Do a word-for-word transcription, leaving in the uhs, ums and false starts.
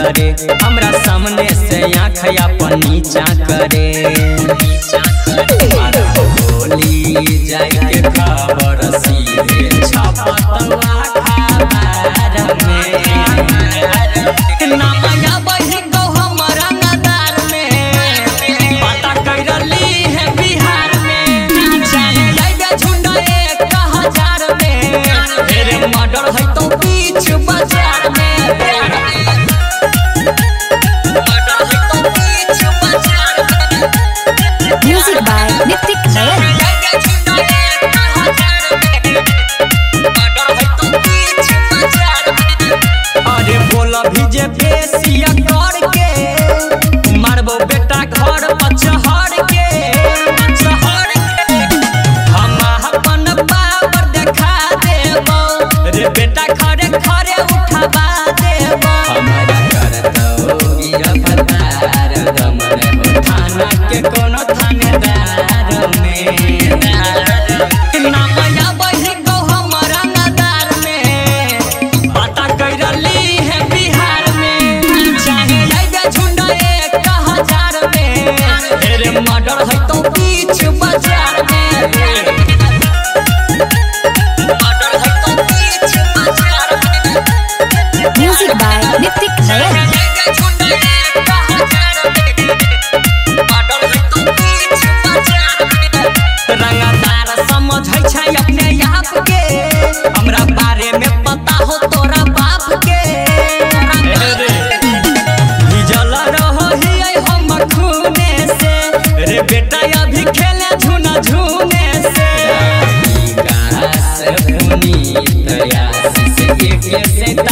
करे, हमरा सामने से आँख अपन नीचा करे। बोली जाए के खबर सीधे छपतवा खबर में, नामया बही गो हमर अंगदार में, पता कैरली है बिहार में। चाहे लइबे झुंड एक हजार में, तेरे मर्डर है तो बीच बाजार में। Music by Nitik Nayan. अरे बोला भी जे बेसिया करके, मारबो बेटा घर पचहर के। हम अपन पावर देखा देबो, रे बेटा खरे खरे उठावा देबो। हमारा करतो गिरफ्तार दमरे हो थाना के कोनो थानेदार में। नामया बही गो हमर अंगदार में, पता कैरली है बिहार में। चाहे लइबे झुंड एक हजार में, तेरे मर्डर है तो बीच बाजार में। मर्डर है तो बीच बाजार में। Music by Nitik Nayan. रंगदार समझै छै अपने आप के, हमरा बारे में पता हो तोरा बाप के। भिजल रही हम खूने से, रे बेटा अभी खेले झुना झुने से। विकास पुनीत आशीष एक से